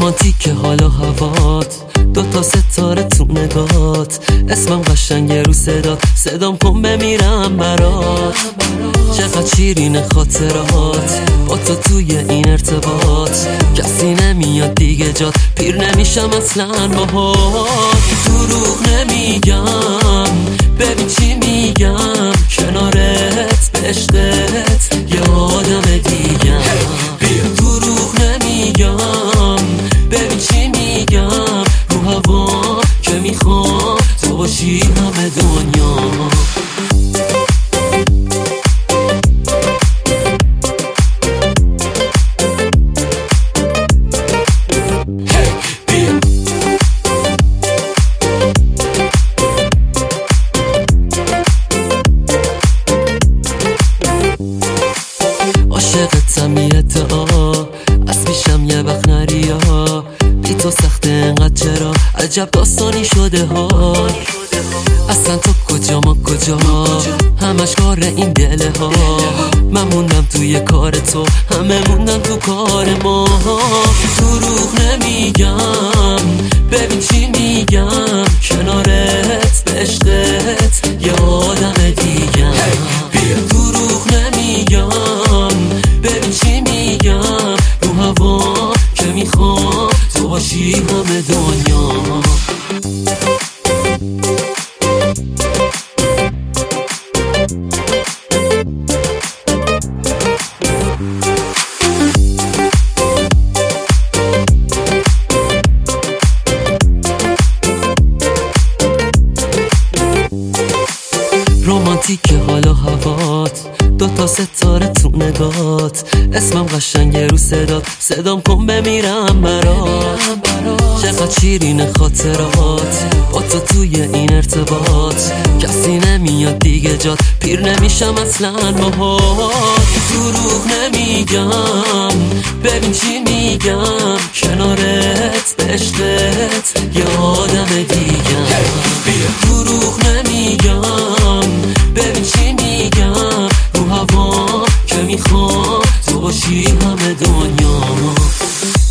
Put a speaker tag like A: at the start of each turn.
A: رمانتیک حال و هوات، دوتا ستاره تو نگات، اسمم قشنگه رو صدات، صدام کن بمیرم برات. چقدر شیرین خاطرات با تو توی این ارتباط، کسی نمیاد دیگه جات، پیر نمیشم اصلا باهات. دروغ نمیگم ببین چی میگم، کنارت به عشقت یه آدم دیگم. دروغ نمیگم ببین چی میگم، رو هوا که میخوام تو باشی همه دنیا. عاشقتم یه ادعا، از پیشم یه وقت نریا، بی تو سخته انقدر چرا، عجب داستانی شده ها. اصلا تو کجا ما کجا، همش کار این دله ها. من موندم توی کار تو، همه موندن تو کار ما. دروغ نمیگم ببین چی میگم، کنارت به عشقت یه آدم دیگم. دروغ نمیگم ببین چی میگم، رو هوا که میخوام تو باشی همه دنیا. رمانتیک حال و هوات، دوتا ستاره تو نگات، اسمم قشنگه رو صدات، صدام کن بمیرم برات. چقدر شیرین خاطرات با تو توی این ارتباط، کسی نمیاد دیگه جات، پیر نمیشم اصلا باهات. دروغ نمیگم ببین چی میگم، کنارت به عشقت یه آدم دیگم. دروغ نمیگم ببین چی میگم، رو هوا که میخوام تو باشی همه دنیا.